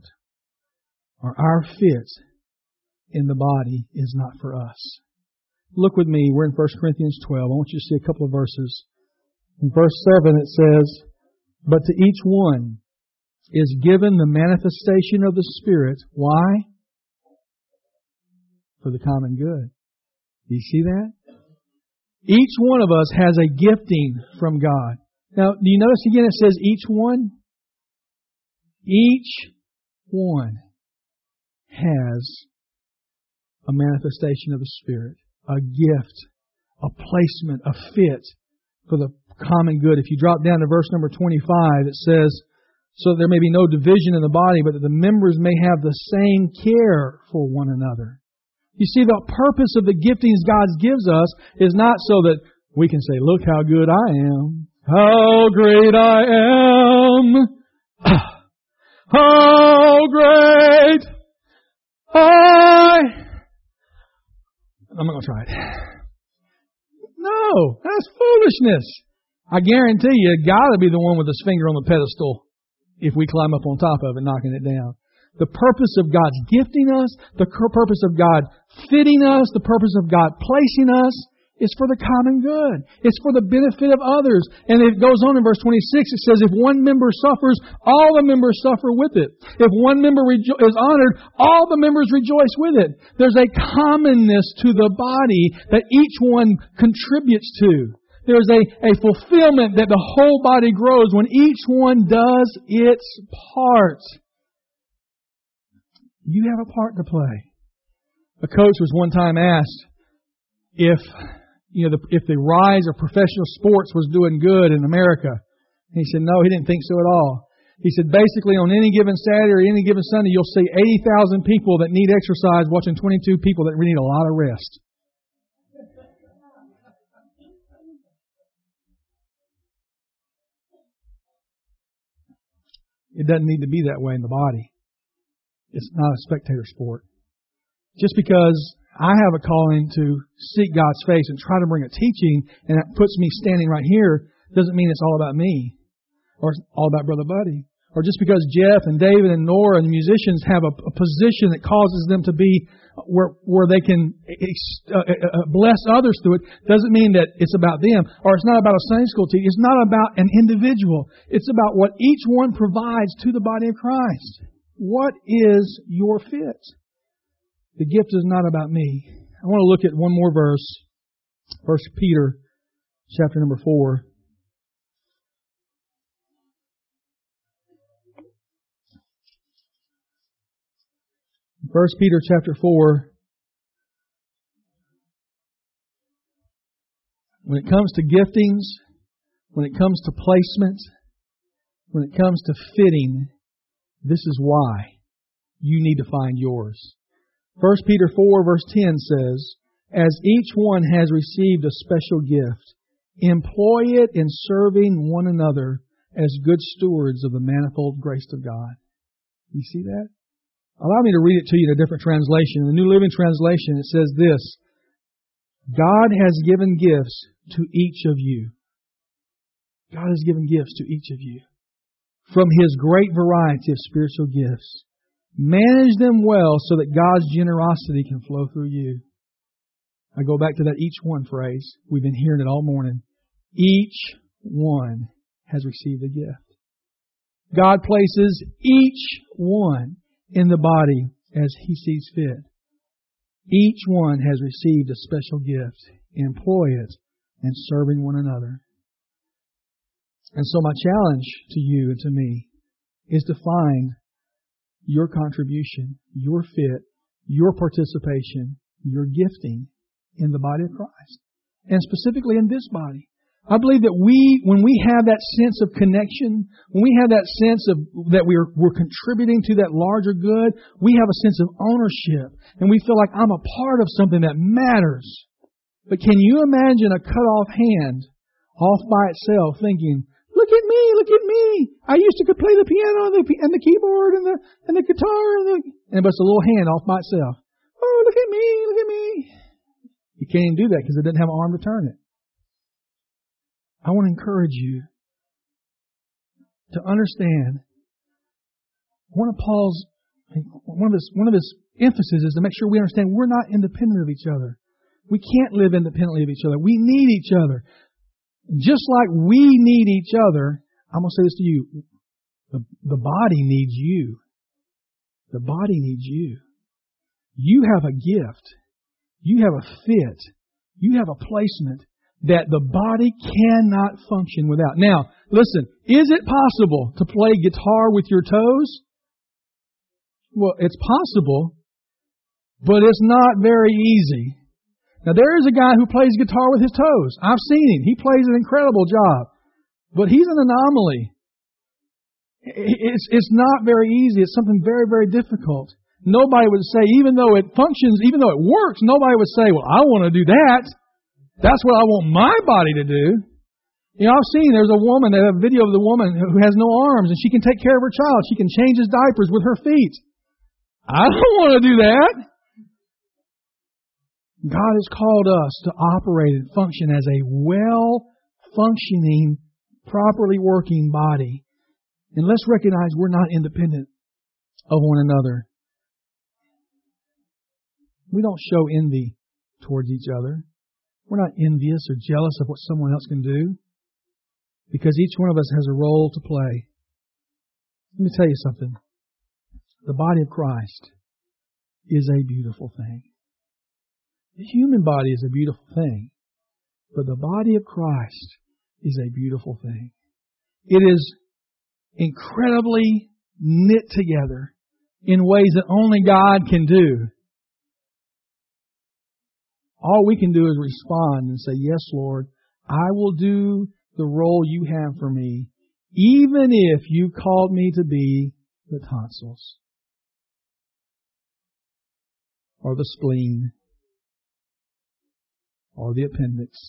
Speaker 1: or our fit in the body is not for us. Look with me, we're in First Corinthians twelve. I want you to see a couple of verses. In verse seven it says, but to each one is given the manifestation of the Spirit. Why? For the common good. Do you see that? Each one of us has a gifting from God. Now, do you notice again it says each one? Each one has a manifestation of the Spirit, a gift, a placement, a fit for the common good. If you drop down to verse number twenty-five, it says, so there may be no division in the body, but that the members may have the same care for one another. You see, the purpose of the giftings God gives us is not so that we can say, look how good I am. How great I am. How great I... I'm not going to try it. No, that's foolishness. I guarantee you, it got to be the one with his finger on the pedestal if we climb up on top of it, knocking it down. The purpose of God's gifting us, the purpose of God fitting us, the purpose of God placing us is for the common good. It's for the benefit of others. And it goes on in verse twenty-six, it says, if one member suffers, all the members suffer with it. If one member rejo- is honored, all the members rejoice with it. There's a commonness to the body that each one contributes to. There's a, a fulfillment that the whole body grows when each one does its part. You have a part to play. A coach was one time asked if, you know, the, if the rise of professional sports was doing good in America. And he said, no, he didn't think so at all. He said, basically on any given Saturday or any given Sunday, you'll see eighty thousand people that need exercise watching twenty-two people that need a lot of rest. It doesn't need to be that way in the body. It's not a spectator sport. Just because I have a calling to seek God's face and try to bring a teaching, and that puts me standing right here, doesn't mean it's all about me or it's all about Brother Buddy. Or just because Jeff and David and Nora and musicians have a, a position that causes them to be where where they can uh, uh, bless others through it, doesn't mean that it's about them. Or it's not about a Sunday school teacher. It's not about an individual. It's about what each one provides to the body of Christ. What is your fit? The gift is not about me. I want to look at one more verse. First Peter, chapter number four. First Peter chapter four. When it comes to giftings, when it comes to placement, when it comes to fitting, this is why you need to find yours. First Peter four verse ten says, as each one has received a special gift, employ it in serving one another as good stewards of the manifold grace of God. You see that? Allow me to read it to you in a different translation. In the New Living Translation, it says this, God has given gifts to each of you. God has given gifts to each of you. From His great variety of spiritual gifts. Manage them well so that God's generosity can flow through you. I go back to that each one phrase. We've been hearing it all morning. Each one has received a gift. God places each one in the body as He sees fit. Each one has received a special gift. Employ it in serving one another. And so my challenge to you and to me is to find your contribution, your fit, your participation, your gifting in the body of Christ. And specifically in this body. I believe that we, when we have that sense of connection, when we have that sense of that we're, we're contributing to that larger good, we have a sense of ownership. And we feel like I'm a part of something that matters. But can you imagine a cut off hand off by itself thinking, look at me, look at me. I used to could play the piano and the, and the keyboard and the, and the guitar and the, and but it's a little hand off by itself. Oh, look at me, look at me. You can't even do that because it doesn't have an arm to turn it. I want to encourage you to understand one of Paul's, one of his, one of his emphasis is to make sure we understand we're not independent of each other. We can't live independently of each other. We need each other. Just like we need each other, I'm going to say this to you. The, the body needs you. The body needs you. You have a gift. You have a fit. You have a placement that the body cannot function without. Now, listen, is it possible to play guitar with your toes? Well, it's possible, but it's not very easy. Now, there is a guy who plays guitar with his toes. I've seen him. He plays an incredible job. But he's an anomaly. It's, it's not very easy. It's something very, very difficult. nobody would say, even though it functions, even though it works, nobody would say, well, I want to do that. That's what I want my body to do. You know, I've seen there's a woman, they have a video of the woman who has no arms and she can take care of her child. She can change his diapers with her feet. I don't want to do that. God has called us to operate and function as a well-functioning, properly working body. And let's recognize we're not independent of one another. We don't show envy towards each other. We're not envious or jealous of what someone else can do, because each one of us has a role to play. Let me tell you something. The body of Christ is a beautiful thing. The human body is a beautiful thing, but the body of Christ is a beautiful thing. It is incredibly knit together in ways that only God can do. All we can do is respond and say, yes, Lord, I will do the role you have for me, even if you called me to be the tonsils or the spleen or the appendix.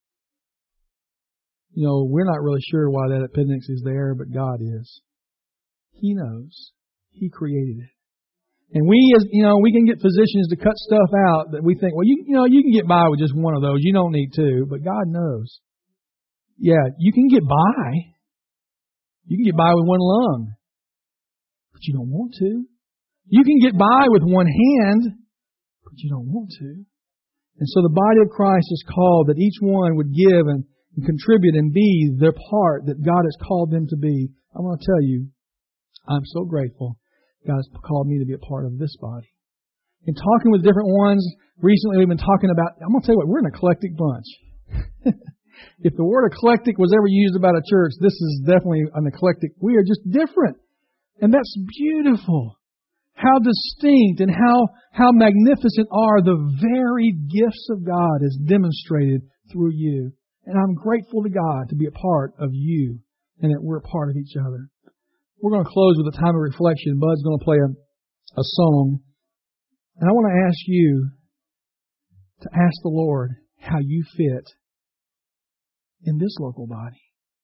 Speaker 1: You know, we're not really sure why that appendix is there, but God is. He knows. He created it. And we, as you know, we can get physicians to cut stuff out that we think, well, you, you know, you can get by with just one of those. You don't need two. But God knows. Yeah, you can get by. You can get by with one lung. But you don't want to. You can get by with one hand. But you don't want to. And so the body of Christ is called that each one would give and, and contribute and be their part that God has called them to be. I want to tell you, I'm so grateful God has called me to be a part of this body. In talking with different ones, recently we've been talking about, I'm going to tell you what, we're an eclectic bunch. If the word eclectic was ever used about a church, this is definitely an eclectic. We are just different. And that's beautiful. How distinct and how, how magnificent are the very gifts of God as demonstrated through you. And I'm grateful to God to be a part of you and that we're a part of each other. We're going to close with a time of reflection. Bud's going to play a, a song. And I want to ask you to ask the Lord how you fit in this local body.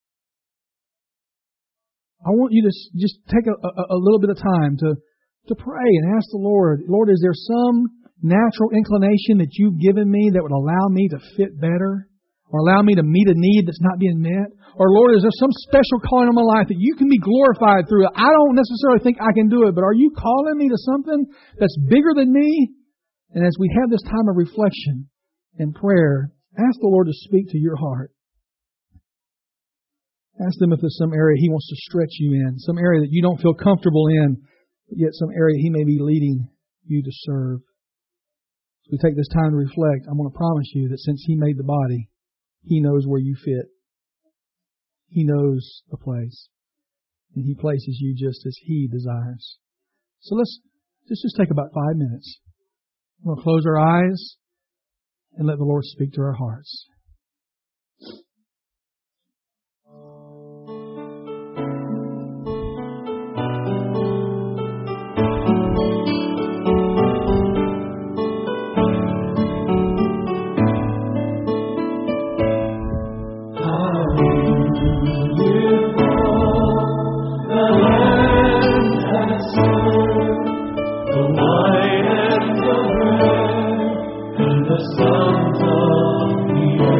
Speaker 1: I want you to just take a, a, a little bit of time to, to pray and ask the Lord, Lord, is there some natural inclination that you've given me that would allow me to fit better? Or allow me to meet a need that's not being met? Or Lord, is there some special calling on my life that you can be glorified through? I don't necessarily think I can do it, but are you calling me to something that's bigger than me? And as we have this time of reflection and prayer, ask the Lord to speak to your heart. Ask Him if there's some area He wants to stretch you in, some area that you don't feel comfortable in, but yet some area He may be leading you to serve. As we take this time to reflect, I'm going to promise you that since He made the body, He knows where you fit. He knows the place. And He places you just as He desires. So let's just, just take about five minutes. We'll close our eyes and let the Lord speak to our hearts.
Speaker 2: The sons of the earth.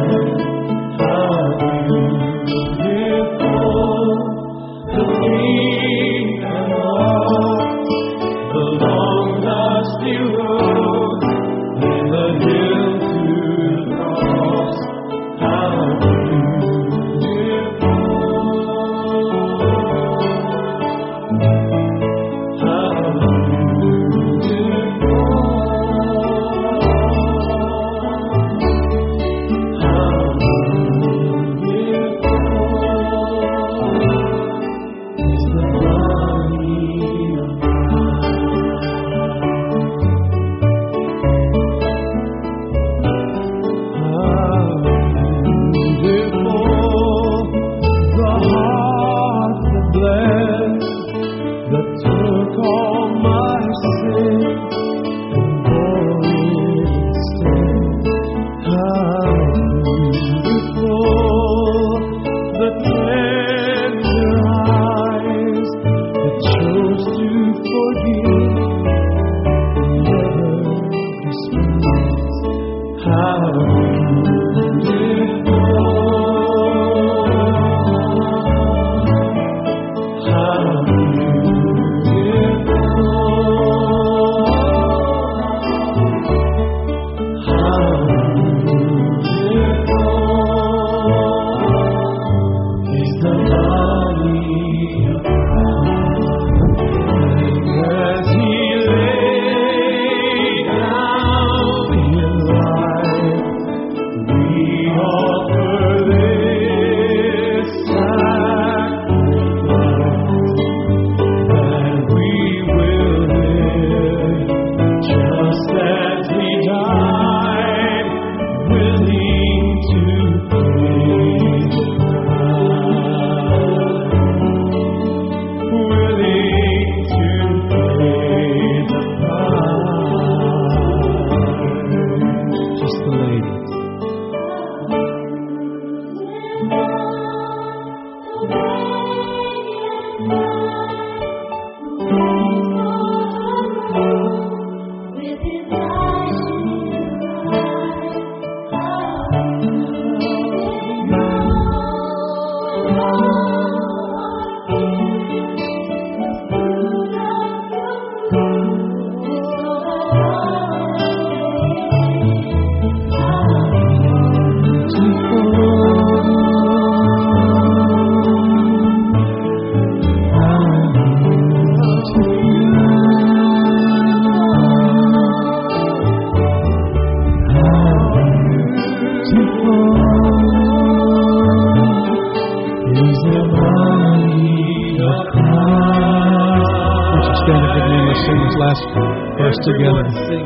Speaker 1: stand up with me and let's sing this last verse together.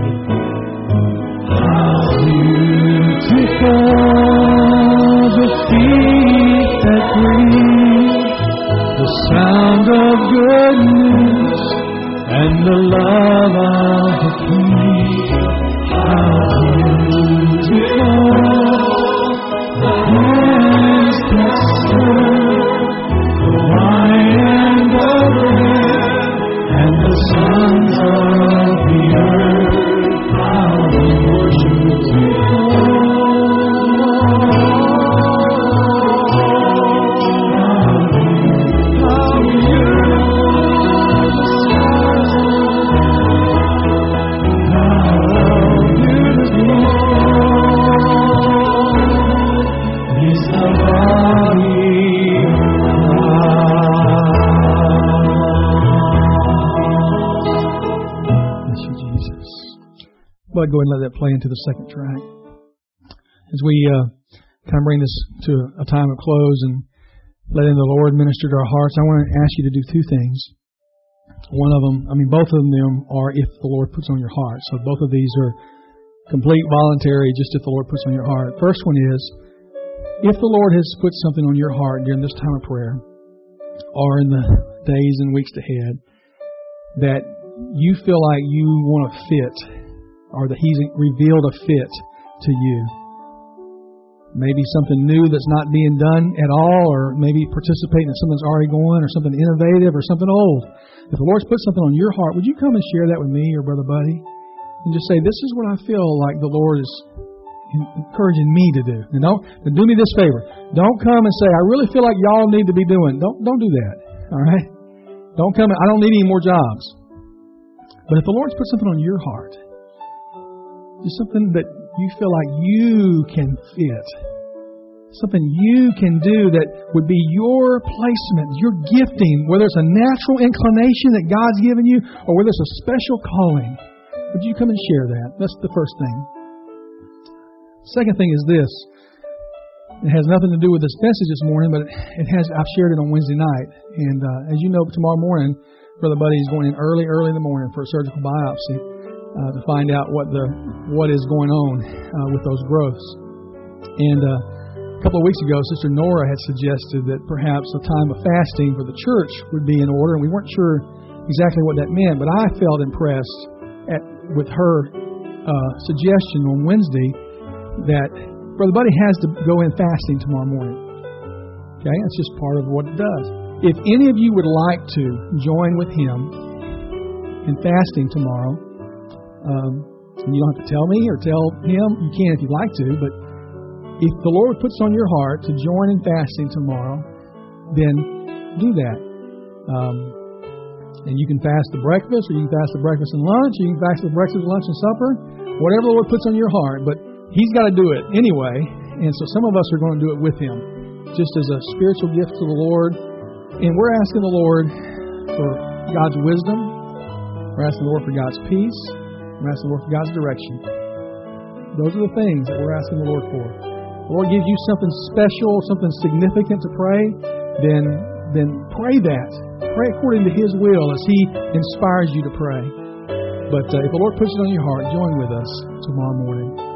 Speaker 1: How beautiful the feet that bring the sound of good news and the love of the King. How beautiful the hands that serve the wine and the bread and the sons of the earth. How beautiful. Go ahead and let that play into the second track. As we uh, kind of bring this to a time of close and letting the Lord minister to our hearts, I want to ask you to do two things. One of them, I mean, both of them are if the Lord puts on your heart. So both of these are complete voluntary, just if the Lord puts on your heart. First one is, if the Lord has put something on your heart during this time of prayer, or in the days and weeks ahead, that you feel like you want to fit, or that He's revealed a fit to you. Maybe something new that's not being done at all, or maybe participating in something that's already going, or something innovative, or something old. If the Lord's put something on your heart, would you come and share that with me or Brother Buddy? And just say, this is what I feel like the Lord is encouraging me to do. And don't and do me this favor. Don't come and say, I really feel like y'all need to be doing. Don't don't do that. All right? Don't come. I don't need any more jobs. But if the Lord's put something on your heart, just something that you feel like you can fit. Something you can do that would be your placement, your gifting, whether it's a natural inclination that God's given you or whether it's a special calling. Would you come and share that? That's the first thing. Second thing is this. It has nothing to do with this message this morning, but it has. I've shared it on Wednesday night. And uh, as you know, tomorrow morning, Brother Buddy is going in early, early in the morning for a surgical biopsy. Uh, to find out what the what is going on uh, with those growths. And uh, a couple of weeks ago, Sister Nora had suggested that perhaps a time of fasting for the church would be in order, and we weren't sure exactly what that meant, but I felt impressed at, with her uh, suggestion on Wednesday that Brother Buddy has to go in fasting tomorrow morning. Okay, that's just part of what it does. If any of you would like to join with him in fasting tomorrow, Um, you don't have to tell me or tell him. You can if you'd like to, but if the Lord puts on your heart to join in fasting tomorrow, then do that. Um, and you can fast the breakfast, or you can fast the breakfast and lunch, you can fast the breakfast, lunch, and supper, whatever the Lord puts on your heart. But He's got to do it anyway, and so some of us are going to do it with Him, just as a spiritual gift to the Lord. And we're asking the Lord for God's wisdom. We're asking the Lord for God's peace. We're asking the Lord for God's direction. Those are the things that we're asking the Lord for. If the Lord gives you something special, something significant to pray, then then pray that. Pray according to His will as He inspires you to pray. But uh, if the Lord puts it on your heart, join with us tomorrow morning.